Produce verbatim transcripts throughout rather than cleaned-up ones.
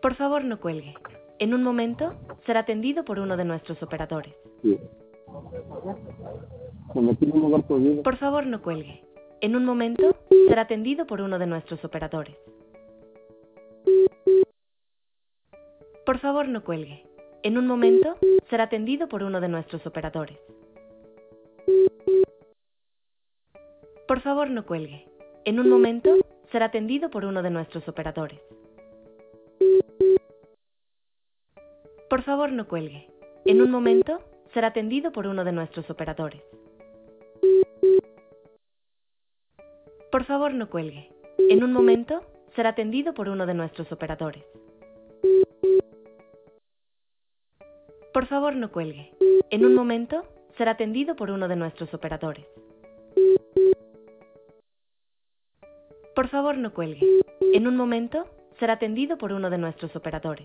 Por favor, no cuelgue. En un momento, será atendido por uno de nuestros operadores. Sí. Me metí en un lugar prohibido. Por favor, no cuelgue. En un momento, será atendido por uno de nuestros operadores. Por favor, no cuelgue. En un momento, será atendido por uno de nuestros operadores. Por favor, no cuelgue. En un momento, será atendido por uno de nuestros operadores. Por favor, no cuelgue. En un momento, será atendido por uno de nuestros operadores. Por favor, no cuelgue. En un momento, será atendido por uno de nuestros operadores. Por favor, no cuelgue. En un momento, será atendido por uno de nuestros operadores. Por favor, no cuelgue. En un momento, será atendido por uno de nuestros operadores.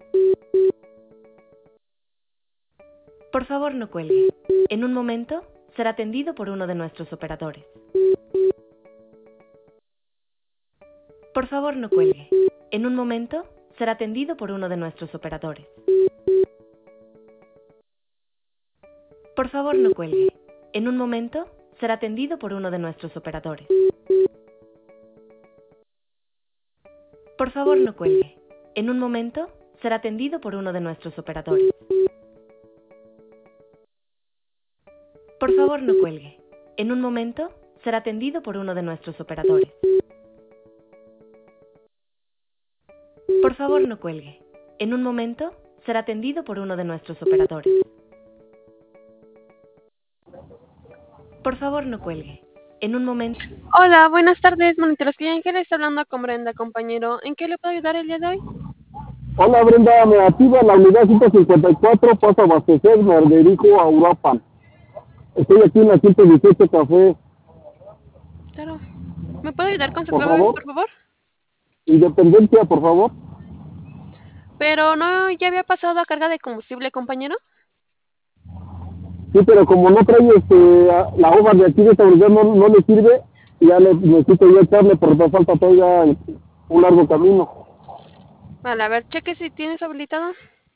Por favor, no cuelgue. En un momento, será atendido por uno de nuestros operadores. Por favor, no cuelgue. En un momento, será atendido por uno de nuestros operadores. Por favor, no cuelgue. En un momento, será atendido por uno de nuestros operadores. Por favor, no cuelgue. En un momento, será atendido por uno de nuestros operadores. Por favor, no cuelgue. En un momento, será atendido por uno de nuestros operadores. Por favor, no cuelgue. En un momento, será atendido por uno de nuestros operadores. Por favor, no cuelgue. En un momento... Hola, buenas tardes, Monitores Ángeles, hablando con Brenda, compañero. ¿En qué le puedo ayudar el día de hoy? Hola Brenda, me activa la unidad ciento cincuenta y cuatro, paso a abastecer, me dirijo a Uruapan. Estoy aquí en la ciento dieciocho Café. Claro. ¿Me puede ayudar con su Por clave, favor. por favor? Independencia, por favor. Pero no, ¿ya había pasado a carga de combustible, compañero? Sí, pero como no trae este, a- la hoja de aquí de esta unidad no, no le sirve, ya le necesito yo echarle porque me falta todavía un largo camino. Vale, a ver, cheque si tienes habilitado.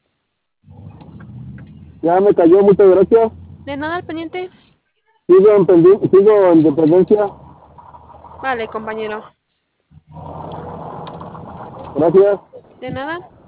Ya me cayó, muchas gracias. De nada al pendiente. Sigo en, pendi- sigo en Independencia. Vale, compañero. Gracias. De nada.